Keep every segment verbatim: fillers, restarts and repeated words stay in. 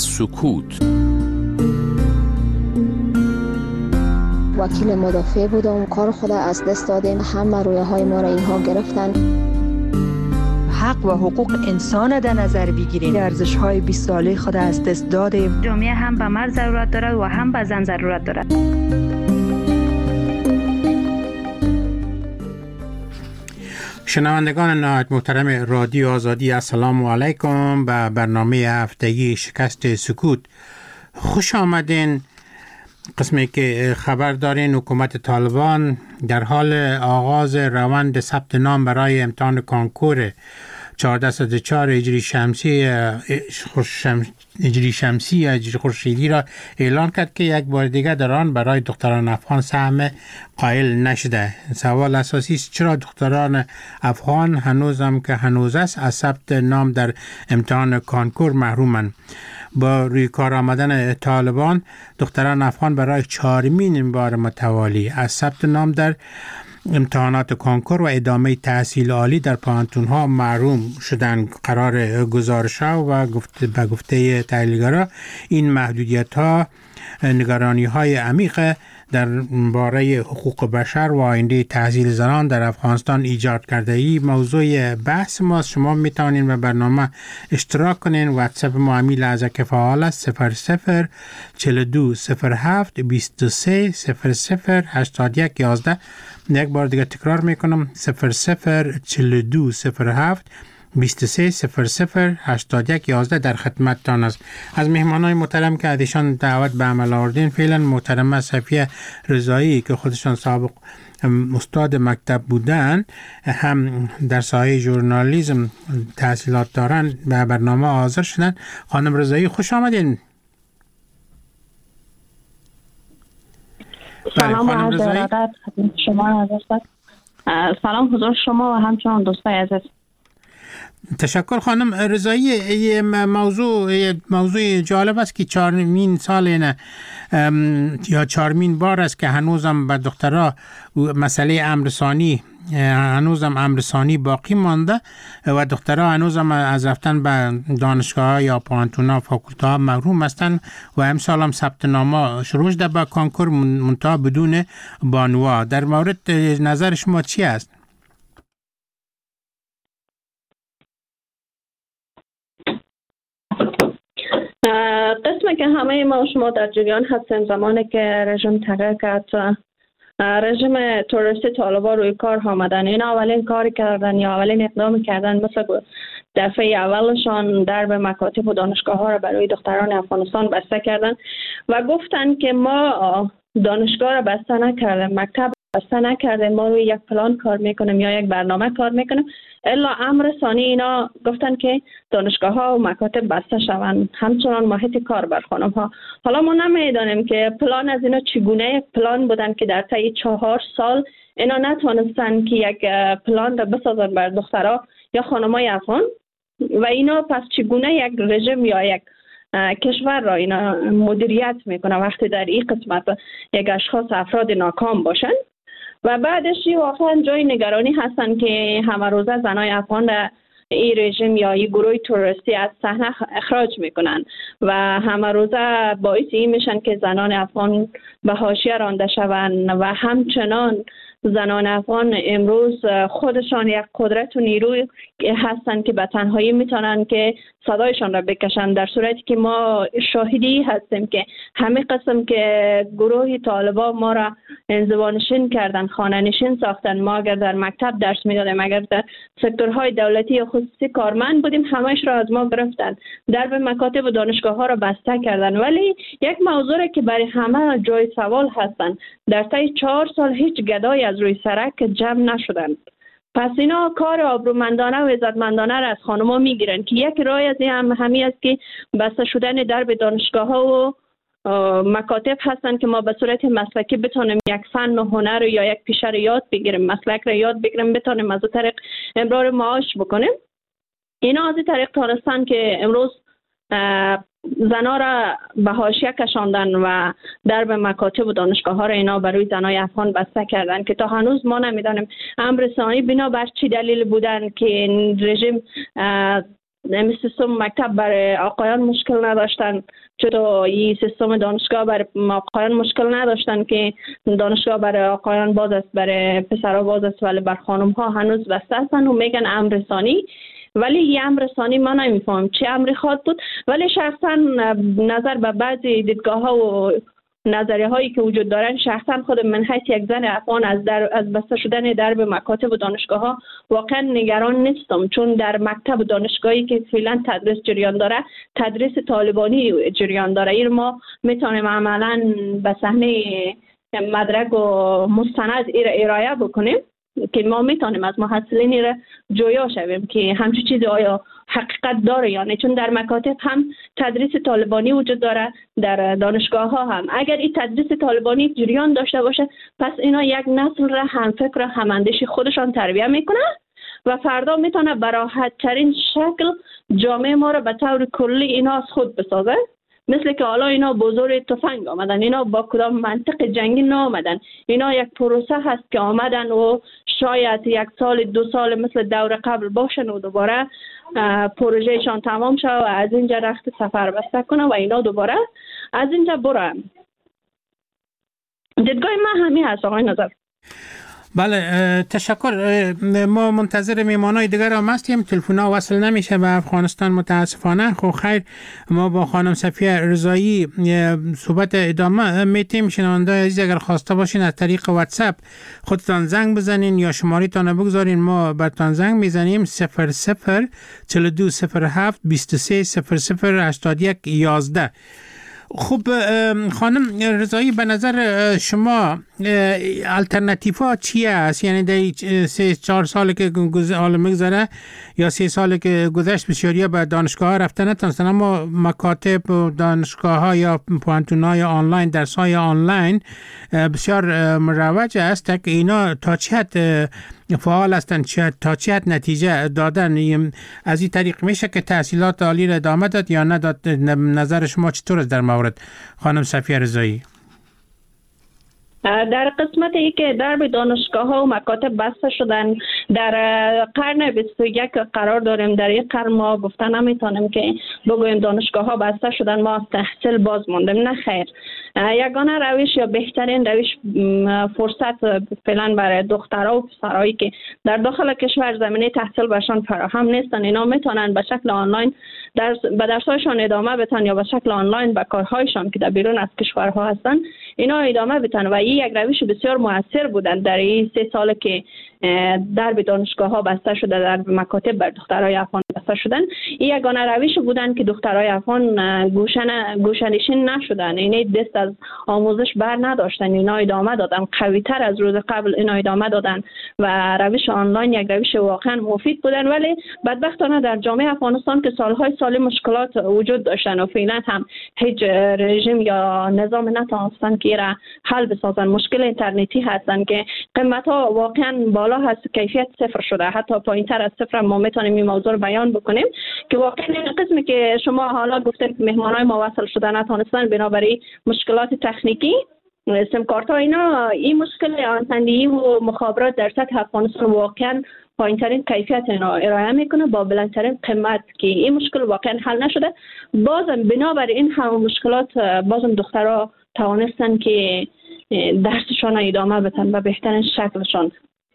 سکوت. وکیل مدافع بودم، کار خود از دست دادیم، همه رویه های ما را اینها گرفتن. حق و حقوق انسان در نظر بگیریم، ارزش های بیست ساله خود از دست دادیم. جامعه هم به مرد ضرورت دارد و هم به زن ضرورت دارد. شنوندگان نهایت محترم رادیو آزادی، السلام علیکم به برنامه هفتگی شکست سکوت. خوش آمدین. قسمی که خبر دارین حکومت طالبان در حال آغاز روند ثبت نام برای امتحان کنکور چهارده صد و چهار هجری شمسی هجری شمسی هجری خورشیدی را اعلان کرد که یک بار دیگر در آن برای دختران افغان سهم قائل نشده. سوال اساسی است چرا دختران افغان هنوز هم که هنوز است از ثبت نام در امتحان کنکور محرومند؟ با روی کار آمدن طالبان دختران افغان برای چهارمین بار متوالی از ثبت نام در امتحانات کنکور و ادامه تحصیل عالی در پانتون‌ها محروم شدن. قرار گزارش‌ها و گفته به گفته تحلیلگران این محدودیت‌ها نگرانی‌های عمیق در باره حقوق بشر و آینده تحصیل زنان در افغانستان ایجاد کرده. این موضوع بحث ماست. شما میتونین به برنامه اشتراک کنین. واتساپ ما همین لحظه که فعال است صفر صفر چهل و دو صفر هفت بیست و سه صفر صفر هشتاد و یک یازده. یک بار دیگه تکرار میکنم صفر صفر چهل و دو صفر هفت بیست و سه صفر صفر هشتاد و یک یازده در خدمتتان است. از مهمانای محترم که ازشان دعوت به عمل آوردین فعلا محترمه صفیه رضایی که خودشان سابق استاد مکتب بودن، هم در سایه ژورنالیسم تحصیلات دارن، به برنامه حاضر شدن. خانم رضایی خوش آمدین. سلام و عرض ارادت خدمت شما عزیز. سلام حضور شما و همچنان دوستای عزیز. تشکر خانم رضایی. یه موضوع یه موضوع جالب است که چهارمین سال نه یا چهارمین بار است که هنوزم به دخترها مسئله امرسانی هنوزم امرسانی باقی مانده و دخترها هنوزم از رفتن به دانشگاه یا پانتونا فاکولته ها محروم هستند و امسال هم ثبت نام شروع شده به کنکور منتها بدون بانوا. در مورد نظر شما چی است؟ قسمی که همه ما شما در جریان هستیم، زمانی که رژیم تغییر کرد، رژیم تروریستی طالبان روی کار آمدن. این اولین کاری کردن یا اولین اقدامی کردن مثل دفعه اولشان درب مکاتب و دانشگاه ها را برای دختران افغانستان بسته کردن و گفتن که ما دانشگاه را بسته نکردیم، مکتب بسته نکردیم، ما روی یک پلان کار میکنیم یا یک برنامه کار میکنیم. الا امر ثانی اینا گفتن که دانشگاه ها و مکاتب بسته شوند، همچنان محیط کار بر خانم ها. حالا ما نمیدانیم که پلان از اینا چگونه یک پلان بودن که در طی چهار سال اینا نتونستن که یک پلان را بسازن بر دخترها یا خانمای افغان و اینا پس چگونه یک رژیم یا یک کشور را اینا مدیریت میکنه وقتی در این قسمت یک اشخاص افراد ناکام باشن. و بعدش واقعا جای نگرانی هستن که همه روزه زنای افغان را این رژیم یا این گروه تروریستی از صحنه اخراج میکنن و همه روزه باعث این میشن که زنان افغان به حاشیه رانده شوند و همچنان زنان افغان امروز خودشان یک قدرت و نیروی هستند که به تنهایی میتونن که صدایشان را بکشن، در صورتی که ما شاهدی هستیم که همه قسم که گروه طالبان ما را انزوانشین کردن، خانه نشین ساختن. ما اگر در مکتب درس میدادیم، اگر در سکتورهای دولتی یا خصوصی کارمند بودیم، همهش را از ما گرفتن، درب مکاتب و دانشگاه ها را بسته کردن. ولی یک موضوع که برای همه جای سوال هستند، در طی چهار سال هیچ گدای از روی سرک جمع نشدن. پس اینا کار آبرومندانه و عزتمندانه را از خانم‌ها میگیرن که یک راه از این هم همی است که بسته شدن درب دانشگاه ها و مکاتب هستن که ما به صورت مسلکی بتونیم یک فن و هنر یا یک پیشه رو یاد بگیریم، مسلک رو یاد بگیریم، بتونیم از اون طریق امرار معاش بکنیم. اینا از این طریق تونستن که امروز زنا را به حاشیه کشاندن و درب مکاتب و دانشگاه ها را اینا برای زنای افغان بسته کردن که تا هنوز ما نمیدانیم امر ثانی بنا بر چی دلیل بودن که رژیم این سیستم مکتب برای آقایان مشکل نداشتن، چطور این سیستم دانشگاه برای آقایان مشکل نداشتن که دانشگاه برای آقایان باز است، برای پسرها باز است، ولی بر خانم ها هنوز بسته هستن و میگن امر رسانی. ولی این امر رسانی ما نمیفهمم چه امری خواهد بود. ولی شخصا نظر به بعضی دیدگاه ها و نظریه هایی که وجود دارن، شخصا خود من حیث یک زن افغان از در از بسته شدن درب مکاتب و دانشگاه ها واقعا نگران نیستم، چون در مکتب و دانشگاهی که فعلا تدریس جریان داره تدریس طالبانی جریان داره. این ما میتونیم عملا به صحنه مدرک و مستند ارائه بکنیم که ما میتونیم از محصلین را جویا شویم که همچین چیزی آیا حقیقت داره یا نه، چون در مکاتب هم تدریس طالبانی وجود داره، در دانشگاه ها هم. اگر این تدریس طالبانی جریان داشته باشه، پس اینا یک نسل را هم فکر و هم اندیشی خودشان تربیت میکنه و فردا میتونه به راحت ترین شکل جامعه ما را به طور کلی اینا از خود بسازه. مثل که حالا اینا بزرگ تفنگ آمدن، اینا با کدام منطق جنگی نامدن، اینا یک پروسه هست که آمدن و شاید یک سال دو سال مثل دور قبل باشن و دوباره پروژهشان تمام شد و از اینجا رخت سفر بسته کنه و اینا دوباره از اینجا برن. دیدگاه من همین هست آقای نظر. بله تشکر. ما منتظر میمانای دیگر هم هستیم، تلفن ها وصل نمیشه به افغانستان متاسفانه. خب خیر، ما با خانم صفیه رضایی صحبت ادامه میتیم. شنونده عزیز اگر خواسته باشین از طریق واتساپ خودتان زنگ بزنین یا شماره تان بگذارین، ما برتان زنگ میزنیم صفر صفر چهل و دو صفر هفت بیست و سه صفر صفر هشتاد و یک یازده. خب خانم رضایی، به نظر شما الٹرناتیو ها چی است؟ یعنی در سه چهار سال که حالا میگذره یا سه سال که گذشت بسیاری به دانشگاه ها رفتن نتونستن، اما مکاتب و دانشگاه ها یا پوانتون های آنلاین، درس های آنلاین بسیار مروج است که اینا تا چه حد فعال هستند، تا چه حد نتیجه دادن. از این طریق میشه که تحصیلات عالی را ادامه داد یا نداد؟ نظر شما چطور است در مورد خانم صفیه رضایی؟ در قسمت ای که درب دانشگاه ها و مکاتب بسته شدن، در قرن بیست و یک قرار داریم. در یک قرن ما گفتن نمیتونیم که بگویم دانشگاه ها بسته شدن ما از تحصیل باز ماندیم. نه خیر، یگانه روش یا بهترین روش فرصت فعلا برای دخترها و پسرهایی که در داخل کشور زمینه تحصیل برشان فراهم نیستن، اینا میتونن به شکل آنلاین درس به درس‌هایشان ادامه بدن یا به شکل آنلاین به کارهایشان که در بیرون از کشورها هستن اینا ادامه بدن و این یک روش بسیار موثر بودن. در این سه سال که درب دانشگاه ها بسته شده، در مکاتب بر دخترای افغان بسته شدن، این یگانه روش بودن که دخترای افغان گوشن گوشنشین نشدن، یعنی دست از آموزش بر نداشتن، اینا ادامه دادن، قوی تر از روز قبل اینا ادامه دادن و روش آنلاین یک روش واقعا مفید بودن. ولی بدبختانه در جامعه افغانستان که سالهای سال مشکلات وجود داشتن و فعلا هم هیچ رژیم یا نظام نتونستن که را حل بسازن. مشکل اینترنتی هستن که قیمت ها واقعا بالا هست، کیفیت صفر شده، حتی پایین تر از صفر. ما میتونیم این موضوع رو بیان بکنیم که واقعا این قسمی که شما حالا گفتید که مهمانای ما وصل شده نتونستن بنابراین مشکلات تکنیکی سیم کارت ها اینا، این مشکل آنتندی و مخابرات در سطح افغانستان واقعا پایینترین کیفیت اینا ارائه میکنه با بلندترین قیمت که این مشکل واقعا حل نشده. بازم بنابراین این همه مشکلات بازم دخترها توانستن که درسشان ادامه بدن به بهترین شکلشان.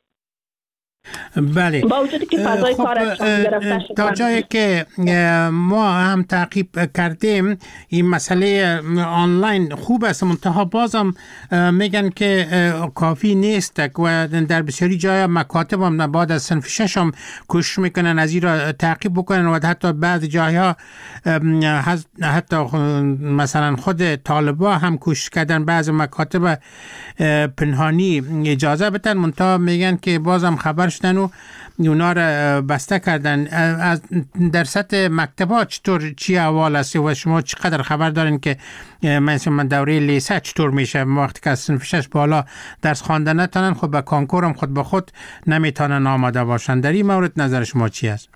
بله، با وجودی که فضای خب کارشان گرفته شد. تا جایی که ما هم تعقیب کردیم این مسئله آنلاین خوب است، منتها بازم میگن که کافی نیست و در بسیاری جای مکاتب هم بعد از صنف شش هم کوشش میکنن از این را تعقیب بکنن و حتی بعض جایها حتی مثلا خود طالبا هم کوشش کردن بعض مکاتب پنهانی اجازه بدن، منتها میگن که بازم خبر شدن و اونا را بسته کردن. از در سطح مکتبات چطور چی احوال است و شما چقدر خبر دارین که مثلا دوره لیسه چطور میشه وقتی که از صنف شش بالا درس خواندن نتونن، خب به کانکور هم خود به خود نمیتونن آماده باشن؟ در این مورد نظر شما چی است؟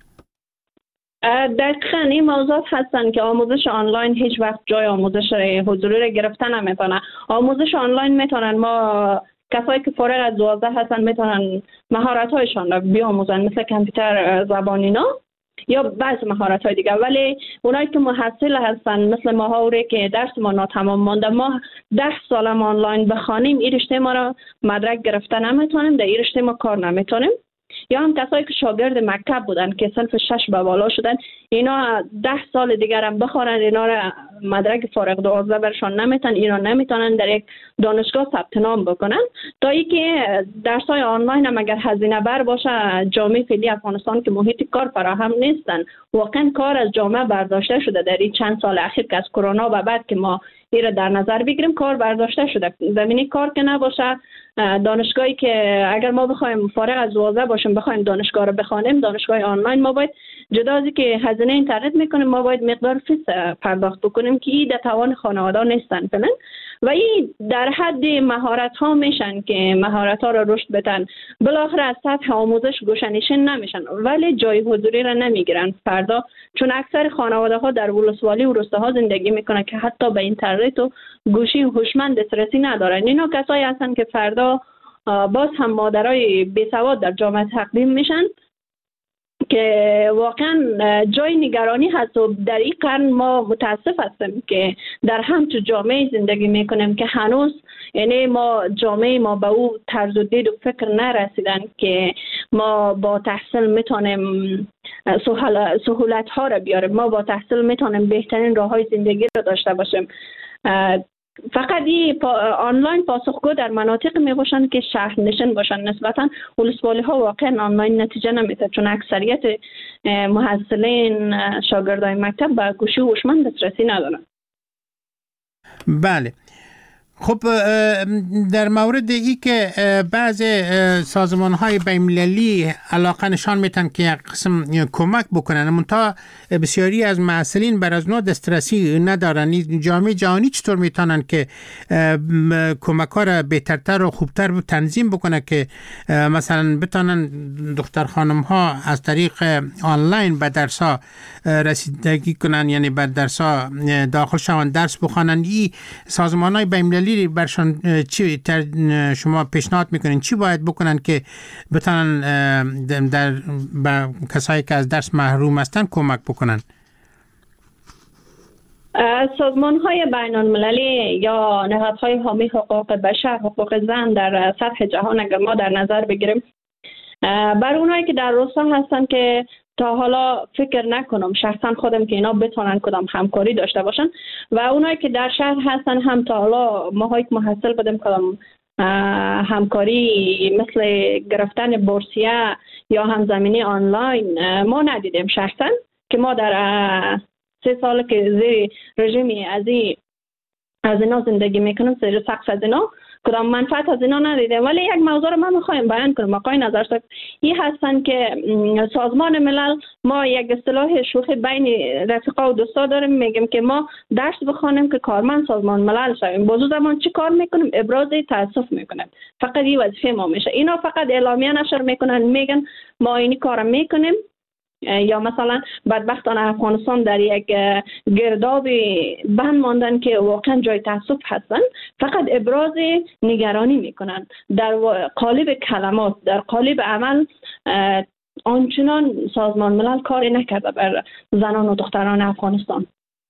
دقیقاً این موضوعات هستن که آموزش آنلاین هیچ وقت جای آموزش حضوری را گرفتن نمیتونه. آموزش آنلاین میتونن ما کسایی که فارغ از دوازده هستن میتونن مهارت هایشان را بیاموزن، مثل کامپیوتر زبان اینا. یا بعض مهارت های دیگه. ولی اونایی که محصل هستن مثل ما که درس ما ناتمام مانده، ما ده سال آنلاین بخوانیم این رشته ما را مدرک گرفته نمیتونیم، در این رشته ما کار نمیتونیم. یا هم کسایی که شاگرد مکتب بودن که صنف شش به بالا شدن، اینا ده سال دیگر هم بخورن، اینا را مدرک فارغ دوازده برشان نمیتن، اینا نمیتونن در یک دانشگاه ثبت نام بکنن. تا اینکه درس‌های آنلاین هم اگر هزینه بر باشه، جامعه فعلی افغانستان که محیط کار فراهم نیستن، واقعا کار از جامعه برداشته شده. در این چند سال اخیر که از کرونا و بعد که ما این را در نظر بگیریم، کار برداشته شده. زمینه کار که نباشه، دانشگاهی که اگر ما بخوایم فارغ از دوازده باشیم بخوایم دانشگاه رو بخوانیم، دانشگاه آنلاین، ما باید جدا از که هزینه اینترنت میکنیم، ما باید مقدار فیس پرداخت بکنیم که این در توان خانواده نیستن فعلا. و این در حد مهارت ها میشن که مهارت ها رو رشد بدن، بالاخره از سطح آموزش گوشه‌نشین نمیشن ولی جای حضوری را نمیگیرن فردا، چون اکثر خانواده ها در ولسوالی و روستاها زندگی میکنن که حتی به اینترنت و گوشی هوشمند دسترسی ندارن. اینا کسایی هستن که فردا باز هم مادرای بیسواد در جامعه تقدیم میشن که واقعا جای نگرانی هست. و در این قرن ما متاسف هستیم که در همچون جامعه زندگی میکنیم که هنوز یعنی ما جامعه ما به او طرز و دید و فکر نرسیدن که ما با تحصیل میتونیم سهولت ها را بیاریم، ما با تحصیل میتونیم بهترین راه های زندگی را داشته باشیم. فقط این پا آنلاین پاسخگو در مناطق می باشند که شهر نشین باشند. نسبتا ولسوالی ها واقعا آنلاین نتیجه نمیده، چون اکثریت محصلین شاگردای مکتب به گوشی هوشمند دسترسی ندارند. بله. خب در مورد ای که بعض سازمان های بین‌المللی علاقه نشان میتن که یک قسم کمک بکنن، منتها بسیاری از محصلین بر از نوع دسترسی ندارن. جامعه جهانی چطور میتونن که کمک ها را بهترتر و خوبتر تنظیم بکنه که مثلا بتونن دختر خانم ها از طریق آنلاین به درس ها رسیدگی کنن، یعنی به درس ها داخل شوند، درس بخوانن؟ این سازمان های بین‌المللی برشان چی شما پیشنهاد میکنین چی باید بکنن که بتونن در به کسایی که از درس محروم هستن کمک بکنن؟ سازمان های بین المللی یا نهادهای حامی حقوق بشر، حقوق زن در سطح جهان اگر ما در نظر بگیریم، بر اونایی که در روستا هستن که تا حالا فکر نکنم شخصا خودم که اینا بتونن کدام همکاری داشته باشن، و اونایی که در شهر هستن هم تا حالا ما یک محصل بدیم کدام همکاری مثل گرفتن بورسیه یا همزمینی آنلاین ما ندیدیم شخصا، که ما در سه سال که زیر رژیمی از این از اینا زندگی میکنم، زیر سقف از اینا کدام منفعت از اینا ندیدیم. ولی یک موضوع رو من میخوایم بیان کنم. آقای نظرساز این هستن که سازمان ملل ما یک اصطلاح شوخی بین رفیقا و دوستا داریم، میگیم که ما درس بخوانیم که کارمند سازمان ملل شویم. بازو زمان چی کار میکنیم؟ ابراز تاسف میکنیم. فقط این وظیفه ما میشه. اینا فقط اعلامیه نشر میکنن، میگن ما اینی کارو میکنیم، یا مثلا بدبختانه افغانستان در یک گرداب بند ماندن که واقعا جای تاسف هستن، فقط ابراز نگرانی میکنن در قالب کلمات، در قالب عمل آنچنان سازمان ملل کاری نکرده بر زنان و دختران افغانستان.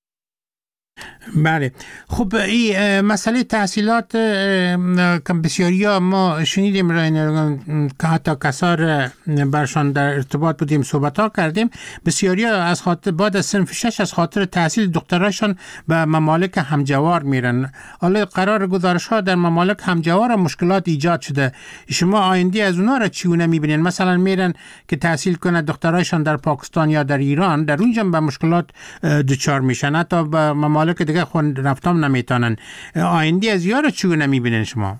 بله. خب این مسئله تحصیلات که بسیاری ها ما شنیدیم که حتی کسار برشان در ارتباط بودیم صحبت ها کردیم، بسیاری ها از خاطر بعد از صنف شش از خاطر تحصیل دختراشان به ممالک همجوار میرن. حالا قرار گزارش ها در ممالک همجوار مشکلات ایجاد شده. شما آینده از اونا را چگونه میبینین؟ مثلا میرن که تحصیل کنه دختراشان در پاکستان یا در ایران، در اونجا به مشکلات دچار میشن، حتی به ممالک دیگه خون رفتم نمیتونن. آینده از یارو چگونه میبینین شما؟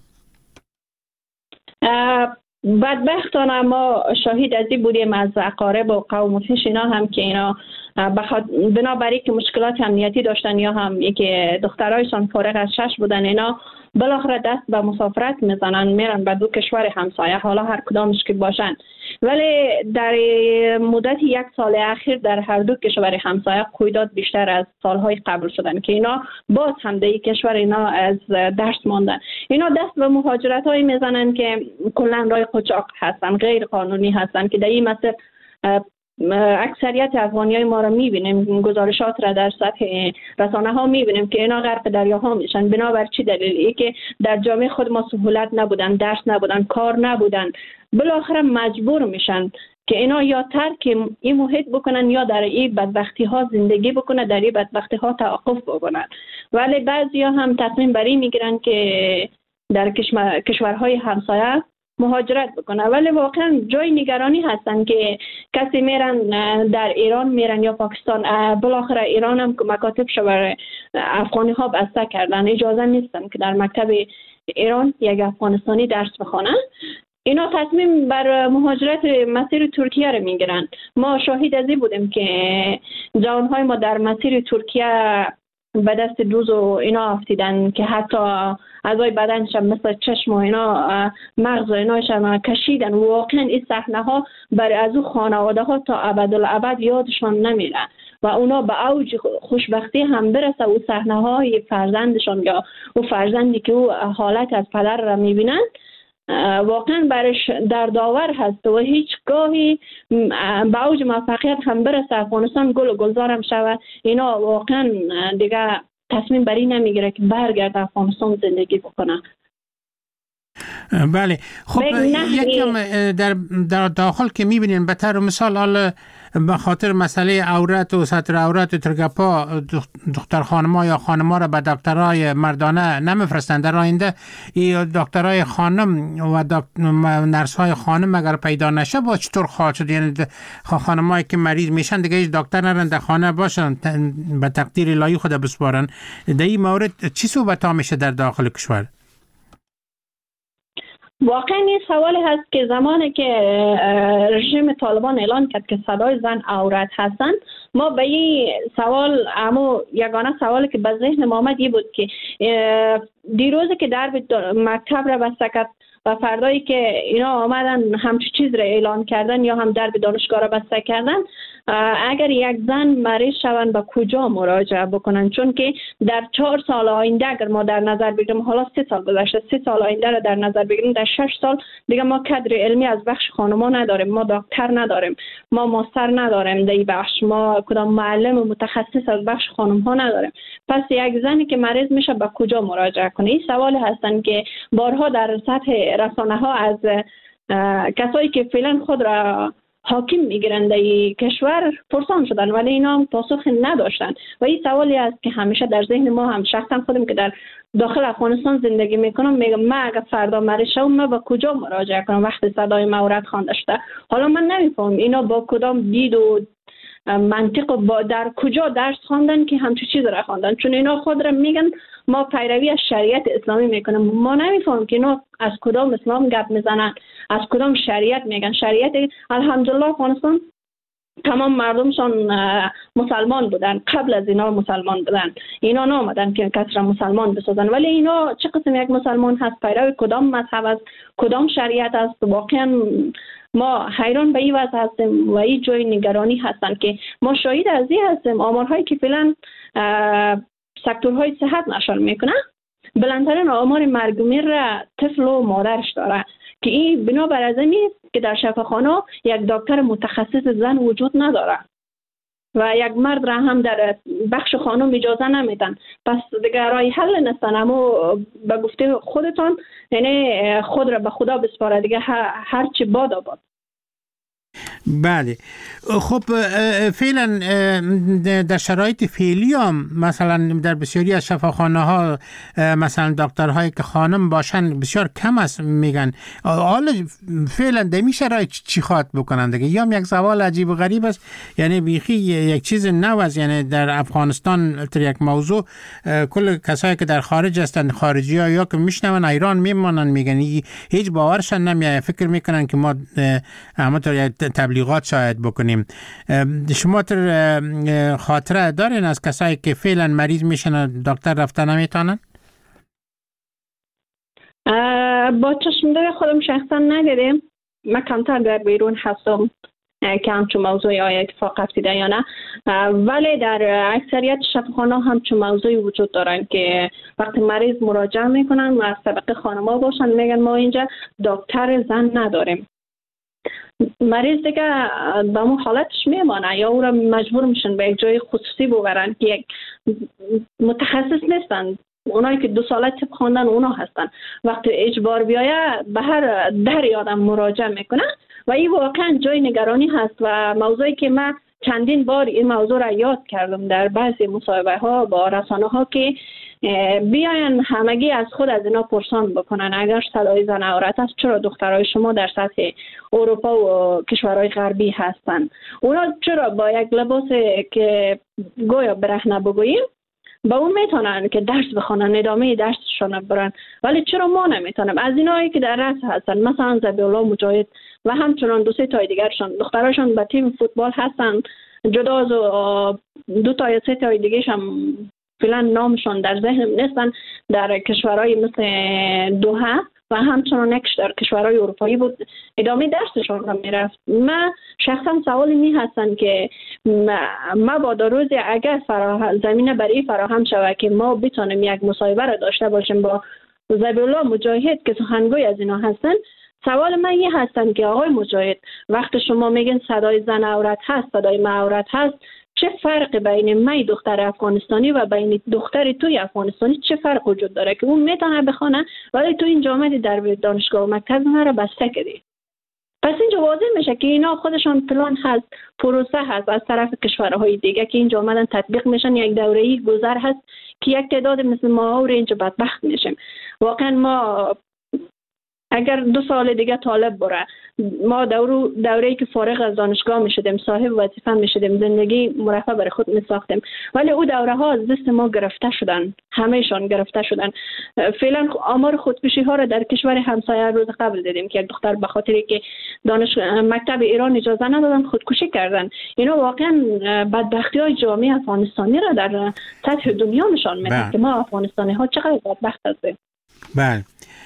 بدبختانه ما شاهد از این بودیم از اقارب و قوم و خویش اینا هم که اینا بنابراین که مشکلات امنیتی داشتن یا هم یکی دخترایشان فارغ از شش بودن، اینا بالاخره دست به مسافرت میزنن، میرن به دو کشور همسایه، حالا هر کدامش که باشن. ولی در مدت یک سال اخیر در هر دو کشور همسایه قیودات بیشتر از سالهای قبل شدن که اینا باز هم در یک کشور اینا از درس ماندن. اینا دست به مهاجرت های میزنن که کلا رای قاچاق هستن، غیر قانونی هستن، که در این مسیر اکثریت افغانیای ما را میبینیم، گزارشات را در سطح رسانه ها میبینیم که اینا غرق دریاها میشن. بنابر چی دلیلی؟ که در جامعه خود ما سهولت نبودن، درس نبودن، کار نبودن، بالاخره مجبور میشن که اینا یا ترک این محیط بکنن یا در این بدبختی ها زندگی بکنن، در این بدبختی ها توقف بکنن. ولی بعضی ها هم تصمیم بر این میگیرن که در کشور، کشورهای همسایه مهاجرت بکنه. ولی واقعا جای نگرانی هستن که کسی میرن در ایران میرن یا پاکستان. بالاخره ایران هم مکاتب شبر افغانی ها بسته کردن، اجازه نیستن که در مکتب ایران یک افغانستانی درس بخونه. اینا تصمیم بر مهاجرت مسیر ترکیه رو میگیرن. ما شاهد از این بودیم که جوانهای ما در مسیر ترکیه به دست دوز و اینا افتیدن که حتی اعضای بدنش مثل چشم و اینا، مغز و ایناش هم کشیدن. واقعا این صحنه ها برای از او خانواده ها تا ابدالابد یادشان نمیره و اونا به اوج خوشبختی هم برسه او صحنه های فرزندشان یا او فرزندی که او حالت از پدر را میبینن واقعا برش در داور هست و هیچ گاهی به اوج موفقیت هم برسه افغانستان گل و گلزار هم شود، اینا واقعا دیگه تصمیم بری نمیگیره که برگرد افغانستان زندگی بکنه. بله خب یکم در, در داخل که میبینین به طور مثال حالا به خاطر مسئله عورت و سطر عورت و ترگپا دختر خانما یا خانما را به دکترای مردانه نمیفرستند. در آینده این دکترای خانم و نرس های خانم اگر پیدا نشه با چطور خواهد شد؟ یعنی خانمایی که مریض میشن دیگه هیچ دکتر نرن در خانه باشن به تقدیر الهی خود بسپارن. در این مورد چی صحبت ها میشه در داخل کشور؟ واقعا این سوالی هست که زمانی که رژیم طالبان اعلان کرد که صدای زن عورت هستند، ما به این سوال اما یگانه سوالی که به ذهن ما آمد بود که دیروزی که درب مکتب را بسته کرد و فردایی که اینا آمدن همچی چیز را اعلان کردن یا هم درب دانشگاه را بسته کردن، اگر یک زن مریض شوند به کجا مراجعه بکنن؟ چون که در چهار سال آینده اگر ما در نظر بگیریم، حالا سه سال گذشته، سه سال آینده را در نظر بگیریم، در شش سال دیگه ما کادر علمی از بخش خانما نداریم، ما دکتر نداریم، ما ماستر نداریم در این بخش، ما کدام معلم و متخصص از بخش خانم ها نداریم. پس یک زنی که مریض میشه به کجا مراجعه کنه؟ این سوال هستن که بارها در سطح رسانه ها از کسایی که فعلا خود را حاکم میگیرند در کشور پرسان شدن ولی اینا هم پاسخ نداشتن و این سوالی است که همیشه در ذهن ما هم، شخصا خودم که در داخل افغانستان زندگی میکنم، میگم من اگر فردا مریض شوم من به کجا مراجعه کنم وقتی صدای مورد خوانده شده؟ حالا من نمیفهم اینا با کدام دید و منطق با در کجا درس خواندن که همچین چیز را خواندن؟ چون اینا خود را میگن ما پیروی از شریعت اسلامی میکنیم. ما نمیفهم که اینا از کدام اسلام گپ میزنن، از کدام شریعت میگن. شریعت الحمدلله افغانستان تمام مردمشان مسلمان بودن، قبل از اینا مسلمان بودن، اینا نامدن که کسی را مسلمان بسازن. ولی اینا چه قسم یک مسلمان هست؟ پیروی کدام مذهب است؟ کدام شریعت است؟ واقعا ما حیران به این وضع هستیم و این جای نگرانی هستن که ما شاهد از این هستیم. آمارهایی که فعلا سکتورهای صحت نشر میکنه، بلندترین آمار مرگ و میر را طفل و مادرش داره که این بنابر از این است که در شفاخانه یک دکتر متخصص زن وجود نداره و یک مرد را هم در بخش خانم اجازه نمیدن. پس دیگه رای حل نیستن، اما به گفته خودتان یعنی خود را به خدا بسپاره دیگه، هر چی باد آباد. بله خب فعلا در شرایط فعلی هم مثلا در بسیاری از شفاخانه ها مثلا دکترهایی که خانم باشن بسیار کم است میگن. حالا فعلا در این شرایط چی خواهد بکنن دیگه؟ یا یک سوال عجیب و غریب است، یعنی بیخی یک چیز نو است. یعنی در افغانستان تر یک موضوع کل کسایی که در خارج هستند، خارجی ها یا که میشنون ایران میمانن، میگن هیچ باورشان نمیاد، فکر میکنن که ما همونطور تبلیغات شاید بکنیم. شما تر خاطره دارین از کسایی که فعلا مریض میشن دکتر رفتن نمیتونن؟ با چشمدار خودم شخصا ندیدم. من کمتر در بیرون هستم که همچون موضوعی آیا اتفاق افتیده یا نه، ولی در اکثریت شفاخانه همچون موضوعی وجود دارن که وقتی مریض مراجعه میکنن و سابقه خانما باشن میگن ما اینجا دکتر زن نداریم. مریض دیگه به اون حالتش میمانه یا او را مجبور میشن به یک جای خصوصی ببرن که یک متخصص نیستن. اونایی که دو ساله طب خواندن اونا هستن. وقتی اجبار بیایه به هر در آدم مراجعه میکنه و این واقعا جای نگرانی هست و موضوعی که من چندین بار این موضوع را یاد کردم در بعضی مصاحبه ها با رسانه ها که بیاین همگی از خود از اینا پرسان بکنن اگر صدای زن عورت است چرا دخترای شما در سطح اروپا و کشورهای غربی هستن؟ اونا چرا با یک لباس که گویا برهنه بگوییم با اون میتونن که درس بخونن ادامه درسشون برن، ولی چرا ما نمیتونیم؟ از اینایی که در رأس هستن مثلا ذبیح الله مجاهد و همچنان دو سه تای دیگرشون دختراشون به تیم فوتبال هستن، جدا از دو تا یا سه تای دیگه‌ش هم فعلا نامشون در ذهنم نیستن، در کشورهای مثل دوحه و همچنان نکش در کشورهای اروپایی بود ادامه درسشون را میرفت. من شخصا سوالی می هستن که ما با روز اگر فرا... زمینه برای فراهم شود که ما بتونیم یک مصاحبه را داشته باشیم با ذبیح الله مجاهد که سخنگوی از اینا هستن، سوال من یه هستن که آقای مجاهد وقتی شما میگن صدای زن عورت هست صدای من عورت هست، چه فرق بین من دختر افغانستانی و بین دختر توی افغانستانی چه فرق وجود داره که اون میتونه بخونه ولی تو این جامعه در دانشگاه و مکتب ما رو بسته کردی؟ پس اینجا واضح میشه که اینا خودشون پلان هست، پروسه هست از طرف کشورهای دیگه که اینجا آمدن تطبیق میشن، یک دوره‌ای گذر هست که یک تعداد مثل ما و اینجا بدبخت میشیم. واقعا ما اگر دو سال دیگه طالب بره ما دورو دوره‌ای که فارغ از دانشگاه میشدیم صاحب وظیفه میشدیم زندگی مرفه برای خود میساختیم، ولی او دوره ها از دست ما گرفته شدن، همهشان گرفته شدن. فعلا آمار خودکشی ها را در کشور همسایه روز قبل دیدیم که یک دختر به خاطری که دانش مکتب ایران اجازه ندادن خودکشی کردن. اینا واقعا بدبختی های جامعه افغانستانی را در سطح دنیا نشان میده که ما افغانستانی ها چقدر بدبخت هستیم. بله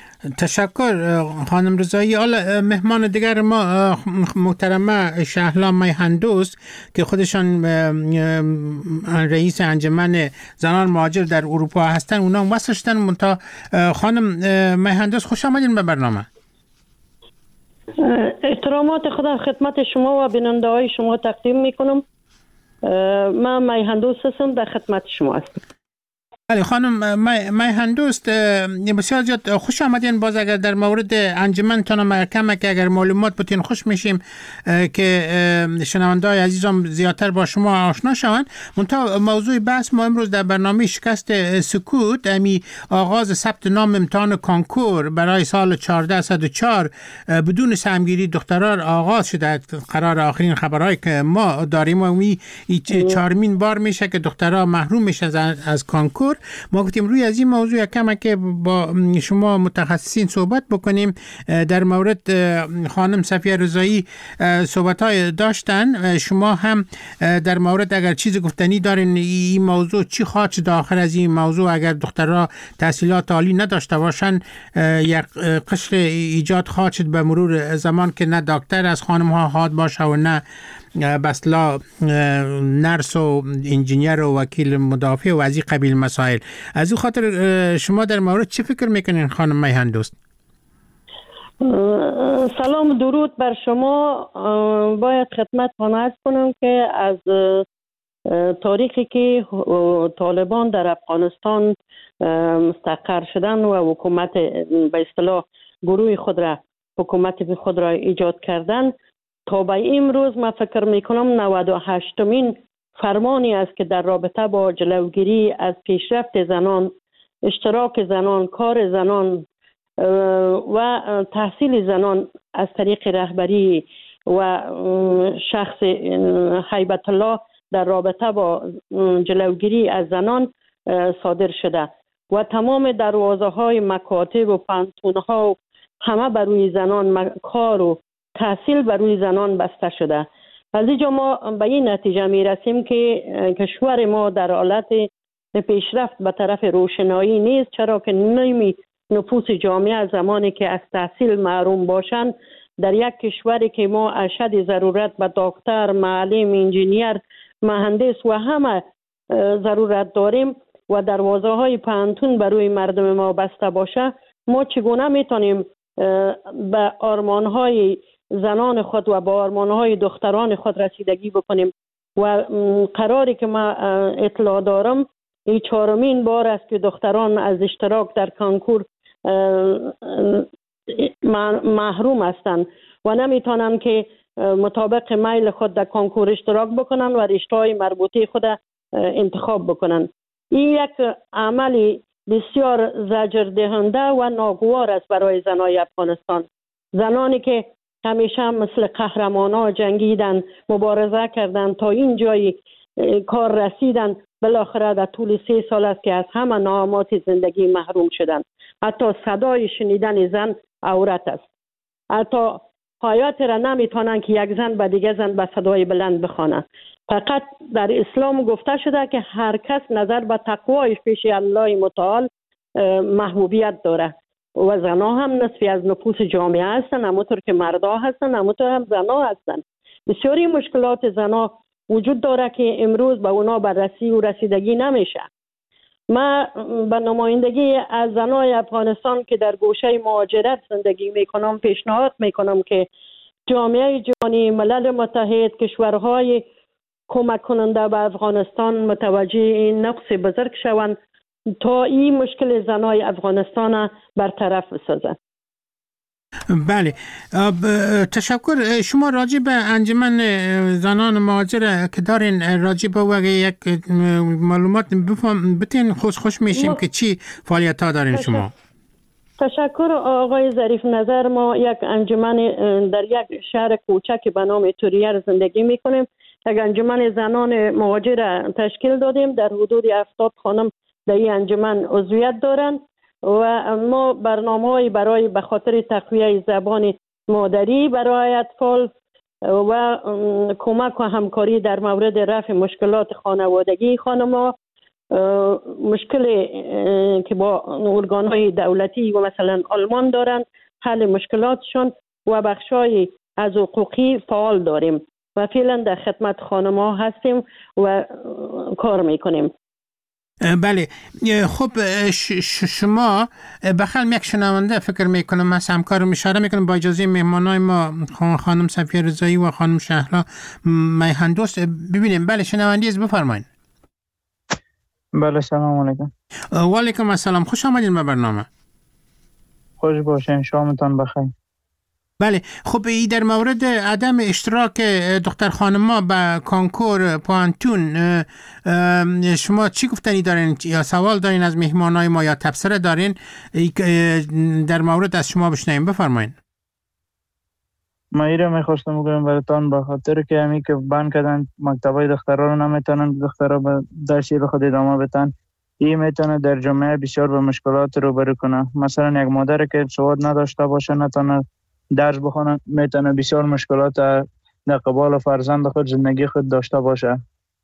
تشکر خانم رضایی. حالا مهمان دیگر ما محترمه شهلا میهندوست که خودشان رئیس انجمن زنان مهاجر در اروپا هستن، اونا وصل شدن. منتها خانم میهندوست خوش آمدین به برنامه. احترامات خدا خدمت شما و بیننده های شما تقدیم میکنم. من میهندوست هستم، در خدمت شما هستم. بله خانم میهندوست بسیار زیاد خوش آمدین. باز اگر در مورد انجمن تان محکمه که اگر معلومات بتین خوش میشیم که شنونده های عزیزم زیادتر با شما آشنا شوند. منتها موضوع بحث ما امروز در برنامه شکست سکوت امی آغاز ثبت نام امتحان کانکور برای سال چهارده صد و چهار بدون سهمگیری دختران آغاز شده. قرار آخرین خبرهایی که ما داریم و می چهارمین بار میشه که دخترها محروم میشه از کانکور. ما گفتیم روی از این موضوع کم که با شما متخصصین صحبت بکنیم. در مورد خانم صفیه رضایی صحبت‌های داشتن، شما هم در مورد اگر چیز گفتنی دارین این موضوع چی خواهد شد آخر از این موضوع اگر دخترها تحصیلات عالی نداشته باشن، یک قشر ایجاد خواهد شد به مرور زمان که نه دکتر از خانم ها خواهد باشه و نه بسلا نرس و انجینیر و وکیل مدافع و از این قبیل مسائل. از این خاطر شما در مورد چه فکر میکنین خانم میهندوست؟ سلام درود بر شما. باید خدمت عرض کنم که از تاریخی که طالبان در افغانستان مستقر شدن و حکومت به اصطلاح گروه خود را حکومت خود را ایجاد کردن تا به امروز من فکر میکنم نود و هشتمین فرمانی است که در رابطه با جلوگیری از پیشرفت زنان، اشتراک زنان، کار زنان و تحصیل زنان از طریق رهبری و شخص هیبت الله در رابطه با جلوگیری از زنان صادر شده و تمام دروازه های مکاتب و پانتون ها همه بر روی زنان، کار و تحصیل بر روی زنان بسته شده. از اینجا ما به این نتیجه می رسیم که کشور ما در حالت پیشرفت به طرف روشنایی نیست، چرا که نیمی نفوس جامعه زمانی که از تحصیل محروم باشند در یک کشوری که ما اشد ضرورت به دکتر، معلم، انجینیر، مهندس و همه ضرورت داریم و دروازه های پانتون بر روی مردم ما بسته باشه، ما چگونه میتونیم به آرمان های زنان خود و به آرمانهای دختران خود رسیدگی بکنیم و قراری که ما اطلاع دارم این چهارمین بار است که دختران از اشتراک در کانکور محروم هستند و نمیتونن که مطابق میل خود در کانکور اشتراک بکنن و رشته‌های مربوطه خود انتخاب بکنن. این یک عملی بسیار زجر دهنده و ناگوار است برای زنای افغانستان. زنانی که همیشه مثل قهرمانا جنگیدن، مبارزه کردن تا این جای کار رسیدن، بالاخره در طول سه سال است که از همه نعمات زندگی محروم شدن. حتی صدای شنیدن زن عورت است. حتی حیات را نمیتونن که یک زن به دیگه زن به صدای بلند بخوانه. فقط در اسلام گفته شده که هر کس نظر به تقوایش پیش الله متعال محبوبیت داره و زنها هم نصفی از نفوس جامعه هستن، همونطور که مردا هستن همونطور هم زنها هستن. بسیاری مشکلات زنها وجود داره که امروز به اونا بررسی و رسیدگی نمیشه. من به نمایندگی از زنای افغانستان که در گوشه مهاجرت زندگی میکنم پیشنهاد میکنم که جامعه جهانی، ملل متحد، کشورهای کمک کننده به افغانستان متوجه این نقص بزرگ شوند تا این مشکل زنای افغانستان برطرف بسازند. بله، تشکر. شما راجع به انجمن زنان مهاجر که دارین راجع به وقت یک معلومات بفهم بتین خوش خوش میشیم ما... که چی فعالیت ها دارین تشکر. شما؟ تشکر آقای ظریف نظر. ما یک انجمن در یک شهر کوچک به نام توریر زندگی میکنیم. یک انجمن زنان مهاجر تشکیل دادیم. در حدود هفتاد خانم در این انجمن عضویت دارند و ما برنامه‌ای برای به خاطر تقویت زبان مادری برای اطفال و کمک و همکاری در مورد رفع مشکلات خانوادگی خانم‌ها، مشکل که با ارگان‌های دولتی و مثلا آلمان دارند، حل مشکلاتشون و بخشای از حقوقی فعال داریم و فعلا در خدمت خانم‌ها هستیم و کار میکنیم. بله، خب شما بخل یک شنونده فکر میکنم من همکار میشاره میکنم با اجازه مهمانای ما خانم صفیه رضایی و خانم شهلا میهندوست ببینیم. بله شنونده از بفرمایید. بله سلام علیکم. و علیکم السلام، خوش آمدین به برنامه. خوش باشین، شامتان بخیر. بله، خب ای در مورد عدم اشتراک دختر خانم‌ها به کانکور پوانتون شما چی گفتنی دارین یا سوال دارین از مهمانای ما یا تبصره دارین در مورد از شما بشنویم؟ بفرمایید. ما ایره میخواستم بگم براتون به خاطر که همی که بند کردن مکتبای دخترها رو نمیتونن دخترها به درسی رو خود ادامه بدن، این میتونه در جامعه بسیار به مشکلات روبرو کنه. مثلا یک مادر که سواد نداشته باشه نتونه درس بخونه، میتونه بسیار مشکلات در قبال فرزند خود زندگی خود داشته باشه.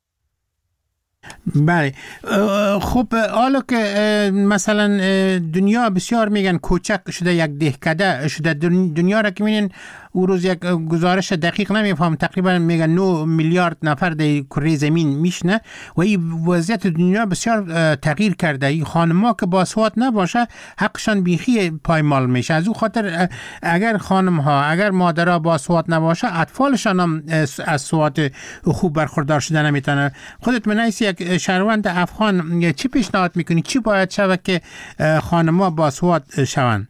بله، خب حالا که مثلا دنیا بسیار میگن کوچک شده، یک دهکده شده دنیا را که میگن او روز یک گزارش دقیق نمیفهم تقریبا میگن نه میلیارد نفر در کره زمین میشنه و این وضعیت دنیا بسیار تغییر کرده. این خانم‌ها که باسواد نباشه حقشان بیخی پایمال میشه. از او خاطر اگر خانم‌ها اگر مادرها باسواد نباشه اطفالشان هم از سواد خوب برخوردار شده نمیتونه. خودت منیسی یک شهروند افغان چی پیشنهاد میکنی؟ چی باید شود که خانم‌ها باسواد شوند؟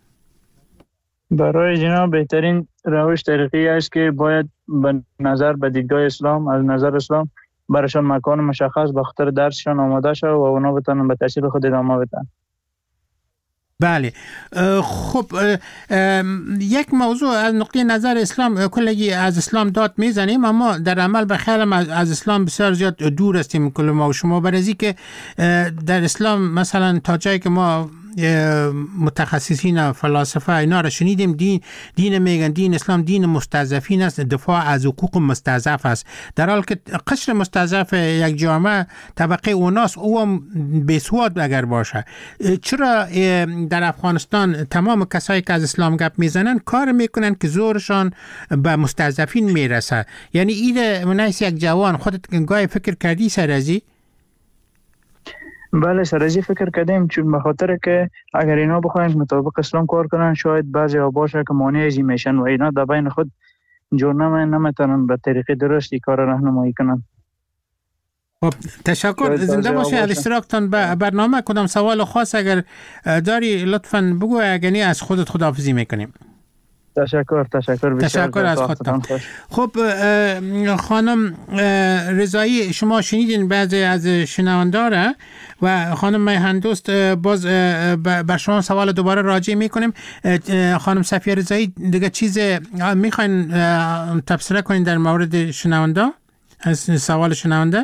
برای جناب بهترین روش طریقی است که باید به نظر به دیدگاه اسلام، از نظر اسلام برایشان مکان مشخص به خاطر درسشان آماده شد و اونا بتونن به تحصیل خود ادامه بدن. بله، خب یک موضوع از نقطه نظر اسلام کلی از اسلام داد میزنیم اما در عمل به خیالم از اسلام بسیار زیاد دور هستیم کل ما و شما. برای که در اسلام مثلا تا جایی که ما متخصصین فلاسفه اینا را شنیدیم دین دین میگن دین اسلام دین مستضعفین است، دفاع از حقوق مستضعف است، در حالی که قشر مستضعف یک جامعه طبقه اوناست، او هم بیسواد اگر باشه. چرا در افغانستان تمام کسایی که از اسلام گپ میزنن کار میکنن که زورشان به مستضعفین میرسه؟ یعنی این منیس یک جوان خودت گاهی فکر کردی سر ازی؟ بله سرجی فکر کردیم چون به خاطر که اگر اینا بخواین مطابق اسلام کار کنن شاید بعضی ها باشه که مانع ازی میشن و اینا در بین خود جور نمیتونن به طریق درستی کار راهنمایی کنن. خب تشکر، زنده باشید از اشتراکتان به برنامه. کدام سوال خاص اگر داری لطفاً بگو، اگر نه از خودت خداحافظی میکنیم. تشکر تشکر تشکر از خودتان. خب خانم رضایی، شما شنیدین بعضی از شنونده را و خانم میهندوست باز بر شما سوال دوباره راجع میکنیم. خانم صفیه رضایی دیگه چیز میخواین تبصره کنین در مورد شنونده از سوال شنونده؟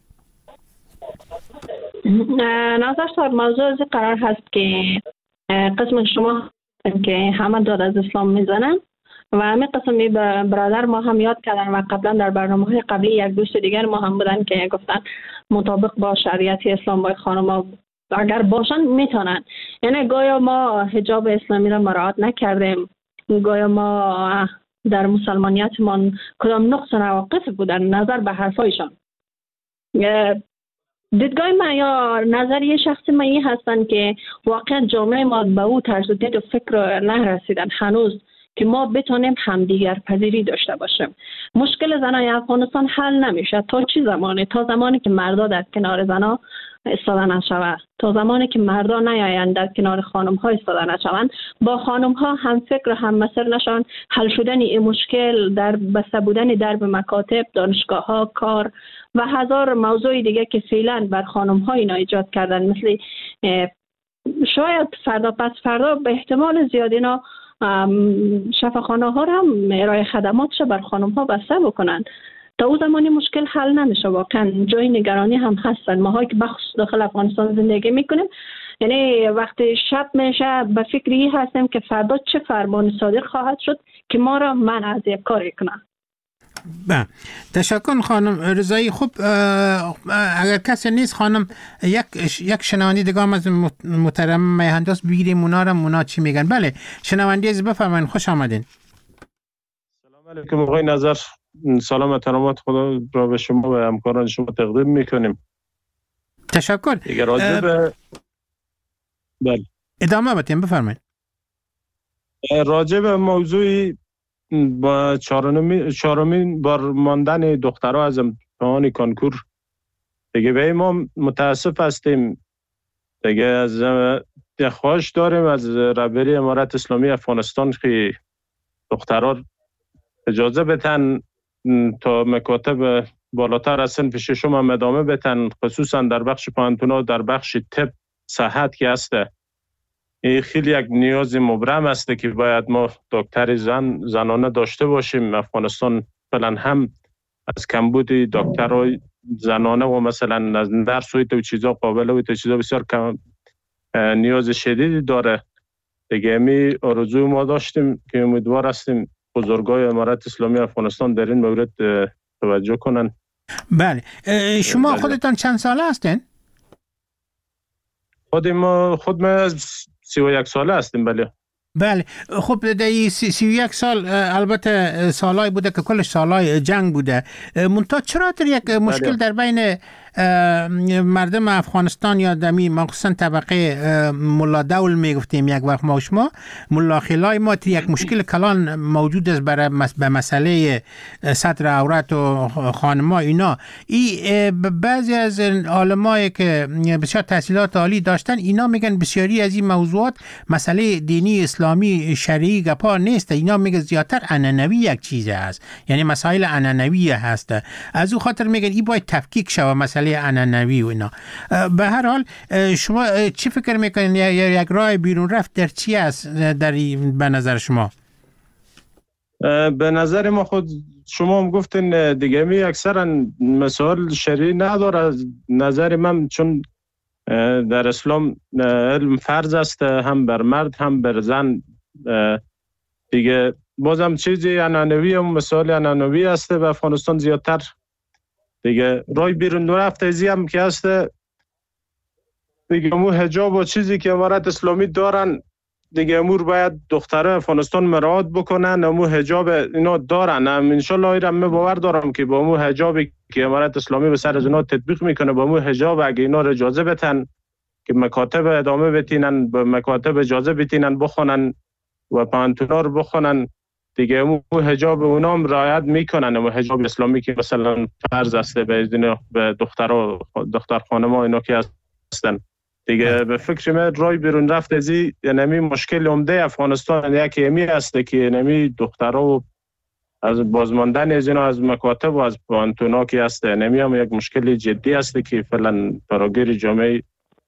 نظر صاحب موضوع از قرار هست که قسم شما که همه داد از اسلام میزنن و همین قسمی برادر ما هم یاد کردن و قبلا در برنامه های قبلی یک دوست دیگر ما هم بودن که گفتن مطابق با شریعت اسلام با خانم ها اگر باشن میتونن. یعنی گویا ما حجاب اسلامی را مراعات نکردیم، گویا ما در مسلمانیتمان کدام نقص و نواقص بودن نظر به حرفایشان. دیدگاه من یا نظریه شخصی من این هستن که واقعا جامعه ما به او طرز دید و فکر نرسیدن هنوز که ما بتونیم همدیگر پذیری داشته باشیم. مشکل زنای افغانستان حل نمیشه تا چی زمانه؟ تا زمانی که مردا در کنار زنا ایستاده نشود، تا زمانی که مردا نیایند در کنار خانم ها ایستاده نشوند، با خانم ها هم فکر و هم مسیر نشوند، حل شدن این مشکل در بسته بودن درب مکاتب، دانشگاه ها، کار و هزار موضوع دیگه که فعلا بر خانم ها اینا ایجاد کردن، مثل شاید فردا پس فردا به احتمال زیاد اینا شفاخانه ها هم ارائه خدماتش بر خانم ها بسته بکنن. تا او زمانی مشکل حل نمیشه. واقعا جای نگرانی هم هستن. ما هایی که بخصوص داخل افغانستان زندگی میکنیم، یعنی وقتی شب میشه به فکری هستیم که فردا چه فرمان صادر خواهد شد که ما را منع از یک کاری کنه. با تشکر خانم رضایی. خب اگر کسی نیست خانم یک یک شنوندی دیگه هم از محترم میهندوست بگیریم اونا را اونا چی میگن. بله شنوندی از بفرمایید، خوش آمدین. سلام علیکم آقای نظر، سلام و تنومات خدا را به شما و همکاران شما تقدیم میکنیم. تشکر. دیگه راجع به بله ادامه بدیم، بفرمایید. راجع به موضوع با چهارمین چهارمین بار ماندن دخترها از امتحان کنکور دیگه به ما متاسف هستیم. دیگه از خواهش داریم از رهبری امارت اسلامی افغانستان که دخترها اجازه بتن تا مکاتب بالاتر از صنف ششم هم ادامه بتن، خصوصا در بخش پانتونا، در بخش طب، صحت که هسته. این خیلی یک نیاز مبرم است که باید ما دکتر زن زنانه داشته باشیم. افغانستان فعلا هم از کمبود دکترای زنانه و مثلا از درس و تو چیزا قابل و تو چیزا بسیار کم نیاز شدیدی داره. دیگه می آرزوی ما داشتیم که امیدوار هستیم بزرگای امارت اسلامی افغانستان در این مورد توجه کنن. بله شما بله. خودتان چند ساله هستین؟ خود ما خود ما از سی و یک ساله هستیم. بله بله. خب در سی, سی و یک سال البته سالای بوده که کلش سالای جنگ بوده. منتها چرا در یک مشکل بله. در بین مردم افغانستان یا دمی مخصوصا طبقه ملا دول میگفتیم یک وقت ما شما ملا خلای ما یک مشکل کلان موجود است برای به مسئله سطر عورت و خانما اینا. ای بعضی از علمای که بسیار تحصیلات عالی داشتن اینا میگن بسیاری از این موضوعات مسئله دینی اسلامی شرعی گپا نیست، اینا میگن زیادتر عنعنوی یک چیز است، یعنی مسائل عنعنوی هست. از او خاطر میگن این باید تفکیک شود مسئله عنعنوی و اینا. به هر حال شما چی فکر میکنین یا یک راه بیرون رفت در چی است در به نظر شما؟ به نظر ما خود شما هم گفتین دیگه می اکثرا مسائل شرعی نداره. نظر من چون در اسلام علم فرض است هم بر مرد هم بر زن، دیگه بازم چیزی عنعنوی هم مسائل عنعنوی است و افغانستان زیادتر دیگه رای بیرون رفت ازی هم که هست دیگه مو حجاب و چیزی که امارت اسلامی دارن دیگه امور باید دختره افغانستان مراعات بکنن. امو حجاب اینا دارن، انشالله ایرم می باور دارم که با امو حجابی که امارت اسلامی به سر از اینا تطبیق میکنه با امو حجاب اگه اینا رو اجازه بتن که مکاتب ادامه بتینن، به مکاتب اجازه بتینن بخونن و پانتونا رو بخونن دیگه. اون حجاب اونام رعایت میکنن و حجاب اسلامی که مثلا فرض است به ازن به دخترها دختر خانم‌ها اینا که هستن دیگه. به فکر من رای بیرون رفت از این نمی مشکل عمده افغانستان یکی امی است که نمی دخترها از بازماندن از اینا از مکاتب و از پانتونا که هست نمی هم یک مشکل جدی است که فعلا فراگیر جامعه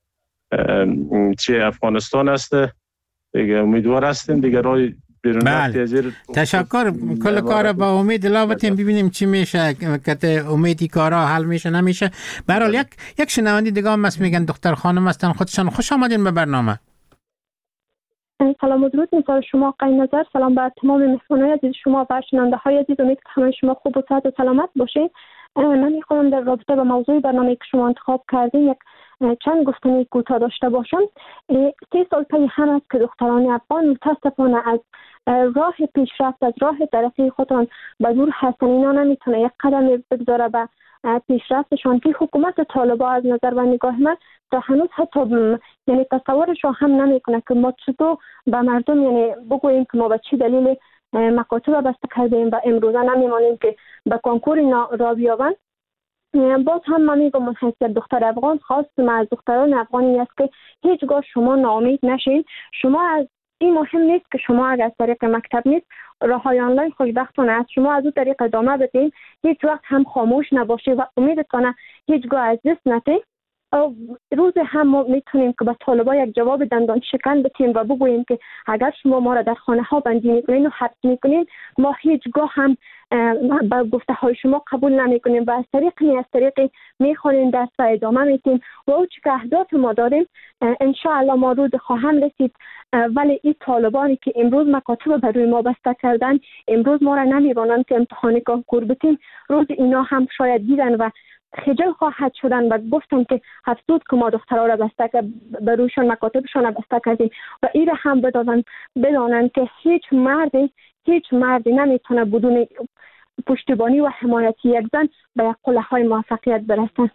چه افغانستان است دیگه. امیدوار هستیم دیگه رای بیرون رفت از این. تشکر. کل کار با امید لاوتیم ببینیم چی میشه که امیدی کارا حل میشه نمیشه. به هر حال یک یک شنونده دیگه هم است میگن دختر خانم هستن خودشان. خوش آمدین به برنامه. سلام و درود می‌فرستم شما آقای نظر. سلام بر تمام مهمانان عزیز شما و شنونده‌های عزیز. امید که همه شما خوب و صحت و سلامت باشین. من می‌خوام در رابطه با موضوع برنامه‌ای که شما انتخاب کردین یک چند گفتنی کوتاه داشته باشم. سه سال پی هم است که دختران افغان متاسفانه از راه پیشرفت، از راه ترقی خودشان به دور هستن. اینا نمیتونه یک قدم بگذاره به پیشرفتشان که حکومت طالبان از نظر و نگاه من تا هنوز حتی یعنی تصورش هم نمیکنه که ما چطور به مردم یعنی بگوییم که ما به چی دلیل مکاتب بسته کردیم و امروزه نمیمانیم که به کنکور اینا را بیابند. باز هم من میگم من حیثیت دختر افغان خواستم از دختران افغانی است که هیچگاه شما ناامید نشید. شما از این مهم نیست که شما اگر از طریق مکتب نیست راههای آنلاین خوشبختانه است، شما از اون طریق ادامه بدین، هیچ وقت هم خاموش نباشید و امیدتان هیچگاه از دست ندید. روز هم ما میتونیم که به طالبا یک جواب دندان شکن بدیم و بگوییم که اگر شما ما را در خانه ها بندی میکنین و حبس میکنین ما هیچگاه هم با گفته های شما قبول نمیکنیم و از طریقی از طریقی میخوانیم دست و ادامه میتیم و او چی که اهداف ما داریم انشاءالله ما روز خواهم رسید. ولی این طالبانی که امروز مکاتب بر روی ما بسته کردن امروز ما را نمیبانند که امتحان کنکور بتیم، روز اینا هم شاید دیدن و خجل خواهد شدن و گفتن که افسوس که ما دخترها را بسته که بر رویشان مکاتبشان را بسته کردیم و این را هم بدانند بدانند که هیچ مردی هیچ مردی نمیتونه بدون پشتیبانی و حمایتی یک زن به یک قله های موفقیت برسن.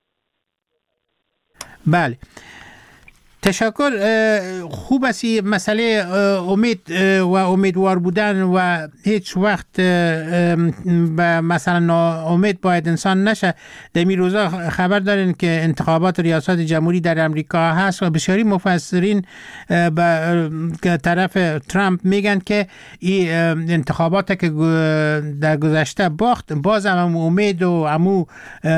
بله تشکر. خوب است مسئله امید و امیدوار بودن و هیچ وقت به مثلا ناامید باید انسان نشه. در این روزا خبر دارین که انتخابات ریاست جمهوری در امریکا هست و بسیاری مفسرین به طرف ترامپ میگن که این انتخابات که در گذشته باخت باز هم امید و امو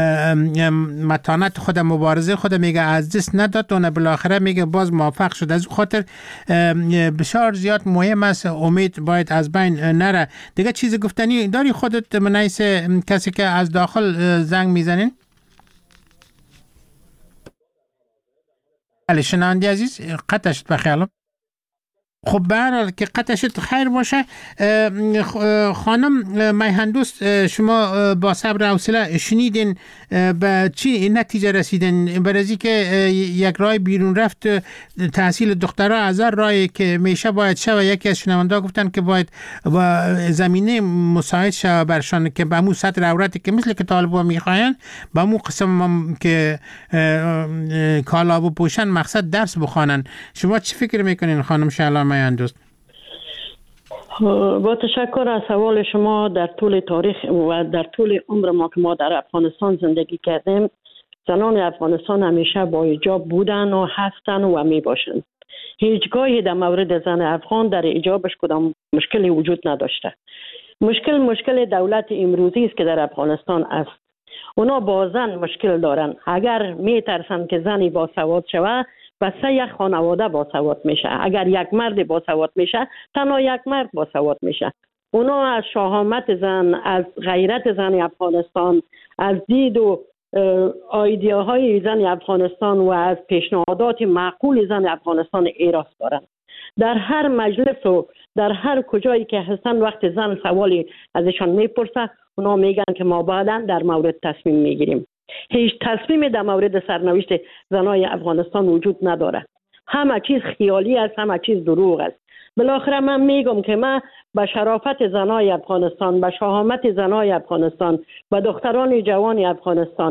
متانت خود مبارزه خود میگه از دست نداد و بالاخره میگه باز موفق شد. از خاطر بسیار زیاد مهم است امید باید از بین نره. دیگه چیز گفتنی داری خودت منیس کسی که از داخل زنگ میزنین؟ بله شنونده عزیز قطع شد بخیالم. خب به هر حال که قطع شد خیر باشه. خانم میهندوست شما با صبر و حوصله شنیدین به چی نتیجه رسیدین؟ برای که یک رای بیرون رفت تحصیل دخترها از رای که میشه باید شه و یکی از شنونده گفتن که باید با زمینه مساعد شه برشان که به مو سطر عورتی که مثل که طالبا میخواین به مو قسم که کالا و پوشن مقصد درس بخوانن. شما چی فکر میکنین خانم شعلا میهندوست؟ با تشکر از سوال شما. در طول تاریخ و در طول عمر ما که ما در افغانستان زندگی کردیم زنان افغانستان همیشه با حجاب بودن و هستن و می باشند. هیچگاهی در مورد زن افغان در حجابش کدام مشکلی وجود نداشته. مشکل مشکل دولت امروزی است که در افغانستان است. اونا با زن مشکل دارن. اگر می ترسن که زنی با سواد شود و سه یک خانواده با سواد میشه. اگر یک مرد با سواد میشه تنها یک مرد با سواد میشه. اونا از شهامت زن، از غیرت زن افغانستان، از دید و ایدئاهای زن افغانستان و از پیشنهادات معقول زن افغانستان ایراس دارن. در هر مجلس و در هر کجایی که هستن وقت زن سوالی ازشان میپرسه اونا میگن که ما بعداً در مورد تصمیم میگیریم. هیچ تصمیمی در مورد سرنوشت زنای افغانستان وجود نداره. همه چیز خیالی است، همه چیز دروغ است. بالاخره من میگم که من به شرافت زنای افغانستان، به شهامت زنای افغانستان، به دختران جوان افغانستان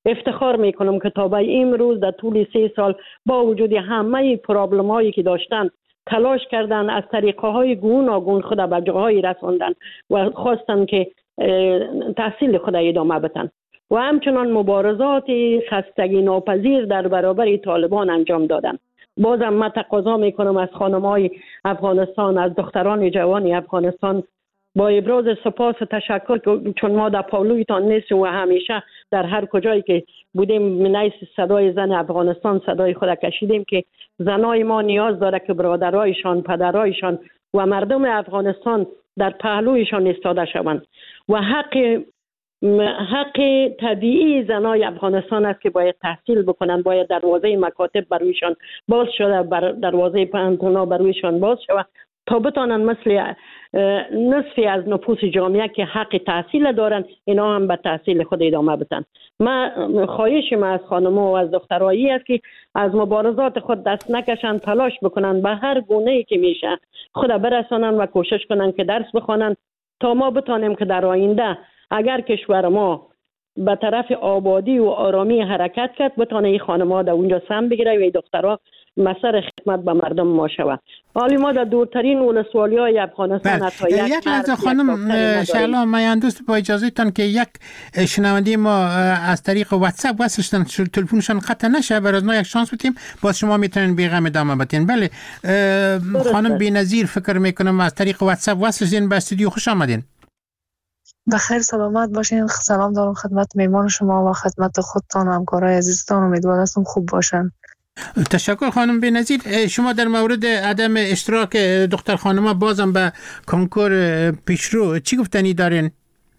افتخار میکنم که تا به امروز در طول سه سال با وجود همه پرابلم هایی که داشتن تلاش کردن، از طریقه های گوناگون خود به جاهای رساندن و خواستن که تحصیل خود ادامه بدن و همچنان مبارزات خستگی ناپذیر در برابر طالبان انجام دادن. بازم من تقاضا میکنم از خانم‌های افغانستان، از دختران جوان افغانستان با ابراز سپاس و تشکر، چون ما در پاولویتان نیستیم و همیشه در هر کجایی که بودیم نیست صدای زن افغانستان صدای خود کشیدیم که زنای ما نیاز داره که برادرایشان، پدرایشان و مردم افغانستان در پهلویشان ایستاده شوند و حق حق طبیعی زنای افغانستان است که باید تحصیل بکنن، باید دروازه مکاتب برویشان باز شده، بر دروازه پانتونا برویشان باز شده تا بتانن مثل نصفی از نفوس جامعه که حق تحصیل دارن اینا هم به تحصیل خود ادامه بدن. من خواهش من از خانم‌ها و از دخترایی است که از مبارزات خود دست نکشن، تلاش بکنن به هر گونه‌ای که میشه خود برسانن و کوشش کنن که درس بخوانن تا ما بتانیم که در آینده اگر کشور ما به طرف آبادی و آرامی حرکت کرد بتانه این خانم‌ها در اونجا سهم بگیره و این دخترها مسئر خدمت به مردم ما شود. حالی ما در دورترین ولسوالی‌های افغانستان حتی یک یک لحظه خانم شعلا میاندوست با اجازه تان که یک شنونده ما از طریق واتساپ وصلشتن تلفنشان قطع نشه، برای ما یک شانس بدیم باز شما میتونین بیغم ادامه بدین. بله خانم بی‌نظیر فکر میکنم از طریق واتساپ وصلشین به استودیو، خوش آمدین. بخیر سلامت باشین. سلام دارم خدمت میمان شما و خدمت خودتان و همکارای عزیزتان، امیدوارم خوب باشن. تشکر خانم بی‌نظیر. شما در مورد عدم اشتراک دختر خانم‌ها بازم به کنکور پیشرو چی گفتنی دارین؟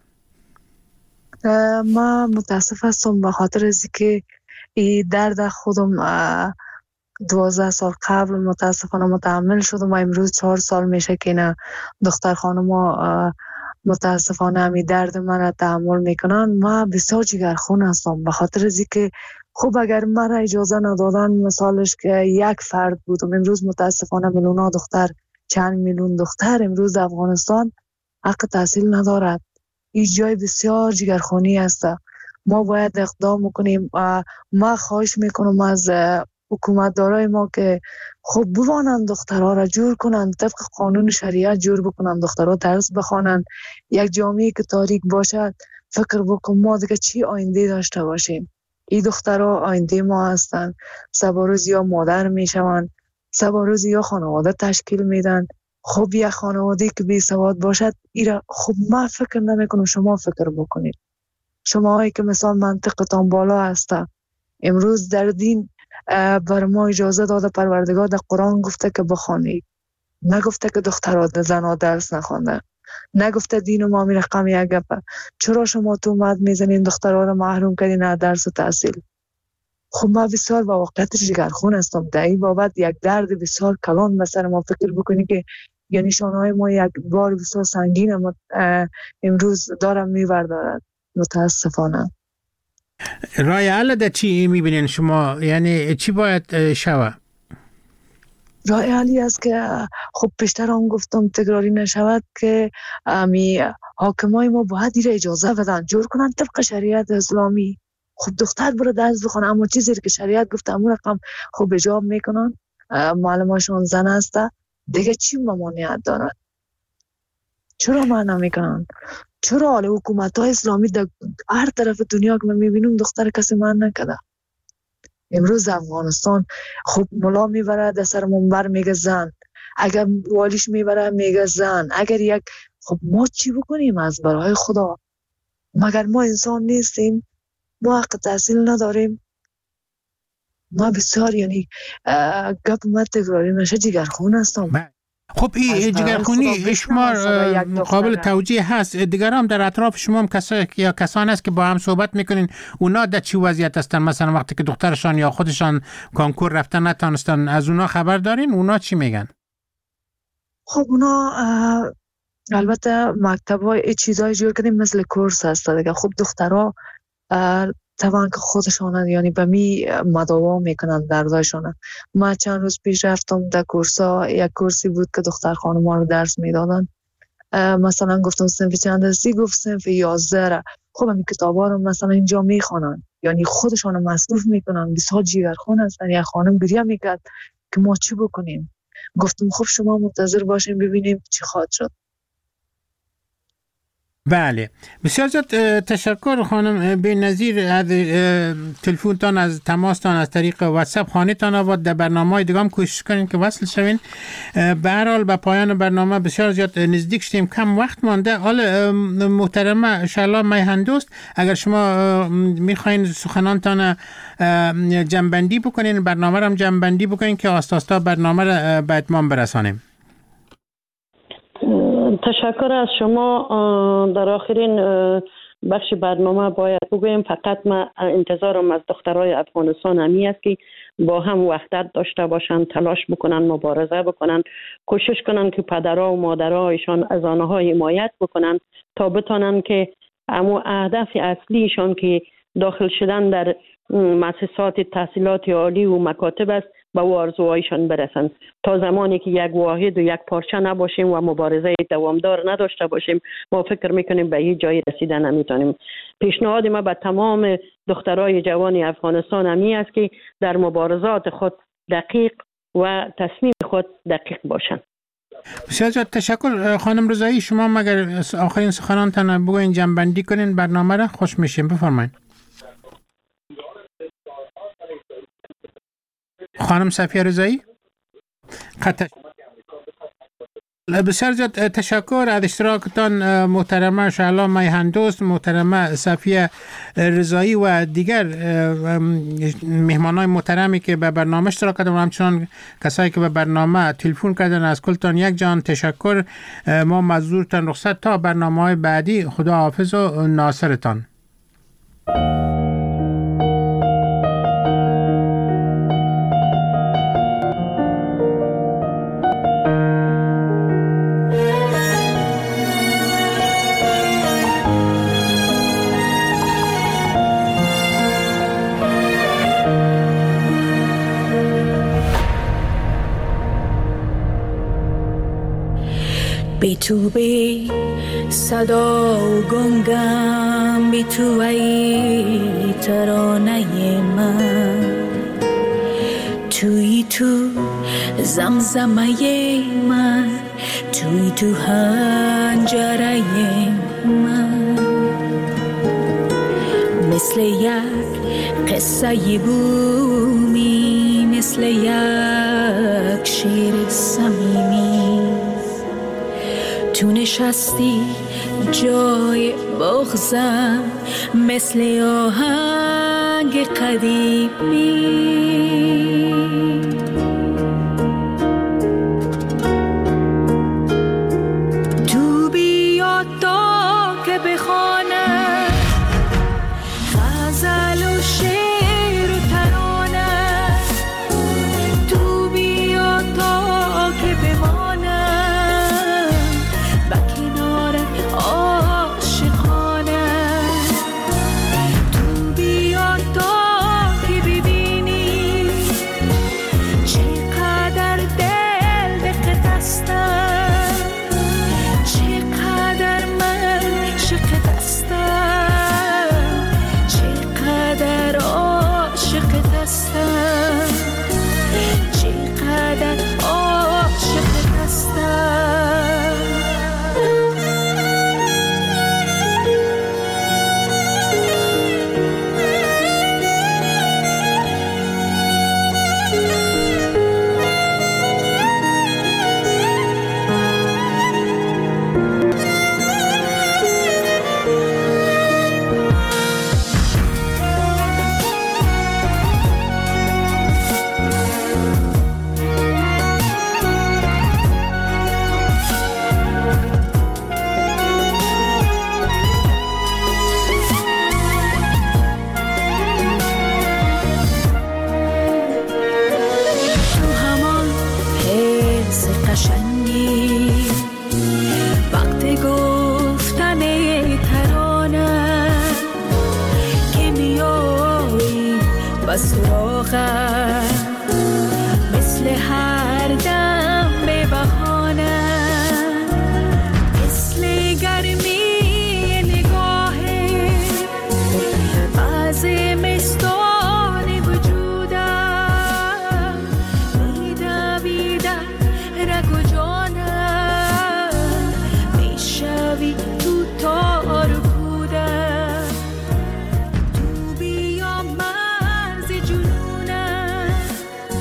ما متاسف هستم به خاطر از که این درد خودم دوازده سال قبل متاسفانه متحمل شدم و امروز چهار سال میشه که نه دختر خانم‌ها متاسفانه همی درد من را تحمل میکنن. ما بسیار جگرخون هستم به خاطر از که خب اگر مرا اجازه ندادن، مثالش که یک فرد بودم، امروز متاسفانه میلیون دختر، چند میلیون دختر امروز افغانستان حق تحصیل ندارد. این جای بسیار جگرخونی است. ما باید اقدام کنیم. ما خواهش میکنم از حکومتدارای ما که خب بوانند دخترها را جور کنند، طبق قانون شریعت جور بکنند، دخترها درس بخوانند. یک جامعه که تاریک باشد فکر بکن ما دیگه چی آینده داشته باشیم. این دخترها آینده ما هستند. سبا روز یا مادر میشوند، سبا روز یا خانواده تشکیل میدن. خب یک خانواده که بی سواد باشد ایرا خب ما فکر نمیکنم، شما فکر بکنید. شما هایی که مثلا منطقتان بالا هسته، امروز در دین بر ما اجازه داده پروردگار در قرآن گفته که بخوانید، نگفته که دخترها زنها درس نخوانده، نگفته دین و ما می رقم یک گپه. چرا شما تو اومد میزنین دخترها رو محروم کردین از درس و تحصیل؟ خب ما بسیار با واقعیت جگرخون هستم. در این بابت یک درد بسیار کلان مثلا ما فکر بکنیم که یعنی شانهای ما یک بار بسیار سنگین امروز دارم میبردارد. متاسفانه رای حل در چی میبینین شما؟ یعنی چی باید شود؟ رای حلی است که خب پیشتر هم گفتم تکراری نشود که امی حاکمای ما باید این اجازه بدن جور کنن طبق شریعت اسلامی. خب دختر برو درس بخونه، اما چیزی که شریعت گفته همون رقم خب اجاب میکنن، معلماشون زن هسته دیگه چی ممانعت دارد؟ چرا معنا میکنن؟ چرا حال حکومت های اسلامی در هر طرف دنیا که من میبینم دختر کسی من نکده؟ امروز افغانستان خب ملا میبره در سر منبر میگه زن، اگر والیش میبره میگه زن، اگر یک خب ما چی بکنیم از برای خدا؟ مگر ما انسان نیستیم؟ ما حق تحصیل نداریم؟ ما بسیار یعنی گپ ما تکراری نشه جگرخون هستم. خب این جگرخونی شما قابل توجیه هست. دیگر هم در اطراف شما هم کسا یا کسان هست که با هم صحبت میکنین، اونا در چی وضعیت هستن؟ مثلا وقتی که دخترشان یا خودشان کنکور رفتن نتانستن، از اونا خبر دارین؟ اونا چی میگن؟ خب اونا البته مکتب‌های چیزای جور کردیم مثل کورس هست دیگه. خب دخترها طبعا که خودشان یعنی به می مداوا میکنن دردایشان. ما چند روز پیش رفتم در کورسا، یک کورسی بود که دختر خانم ها رو درس میدادن. مثلا گفتم صنف چند هستی؟ گفت صنف یازده. خب این کتاب ها رو مثلا اینجا میخوانن، یعنی خودشان مصروف میکنن. بسیار جیگرخون هستن. یک خانم گریه میکرد که ما چی بکنیم. گفتم خب شما منتظر باشیم ببینیم چی خواهد شد. بله، بسیار زیاد تشکر خانم بی‌نظیر از تلفنتان، از تماستان از طریق واتساپ. خانه‌تان آباد. در برنامه‌های دیگه هم کوشش کنین که وصل شوین. به هر حال به پایان برنامه بسیار زیاد نزدیک شدیم، کم وقت مانده. حالا محترمه شعلا میهندوست، اگر شما میخواین سخنانتان جمع‌بندی بکنین، برنامه رو هم جمع‌بندی بکنین که آستا آستا برنامه رو به اتمام برسانیم. تشکر از شما. در آخرین بخش برنامه باید بگویم فقط من انتظارم از دخترای افغانستان همی است که با هم وحدت داشته باشند، تلاش بکنن، مبارزه بکنن، کوشش کنن که پدرها و مادرهایشان از آنها حمایت بکنن تا بتانن که اما اهداف اصلیشان که داخل شدن در مؤسسات تحصیلات عالی و مکاتب است به آرزوهایشان برسن. تا زمانی که یک واحد و یک پارچه نباشیم و مبارزه دوامدار نداشته باشیم، ما فکر میکنیم به هیچ جایی رسیدن نمیتونیم. پیشنهاد ما به تمام دخترای جوان افغانستان همی است که در مبارزات خود دقیق و تصمیم خود دقیق باشند. بسیار تشکر خانم رضایی. شما مگر آخرین سخنانتان بگوین، جمع‌بندی کنین برنامه را، خوش میشیم. بفرمایید. خانم صفیه رضایی. خط بسیار زیاد تشکر از اشتراکتان محترمه شعلا میهندوست، محترمه صفیه رضایی و دیگر مهمانای محترمی که به برنامه اشتراک کردن و همچنان کسایی که به برنامه تلفن کردن. از کلتان یک جان تشکر. ما مزدورتان رخصت تا برنامه‌های بعدی. خدا حافظ و ناصرتان. بی تو بی صدا و گنگم، بی تو ای ترانه من، توی تو زمزمه من، توی تو هنجره من، مثل یک قصه بومی، مثل یک شعر صمیمی، تو نشستی جای بغضم، مثل آهنگ قدیمی.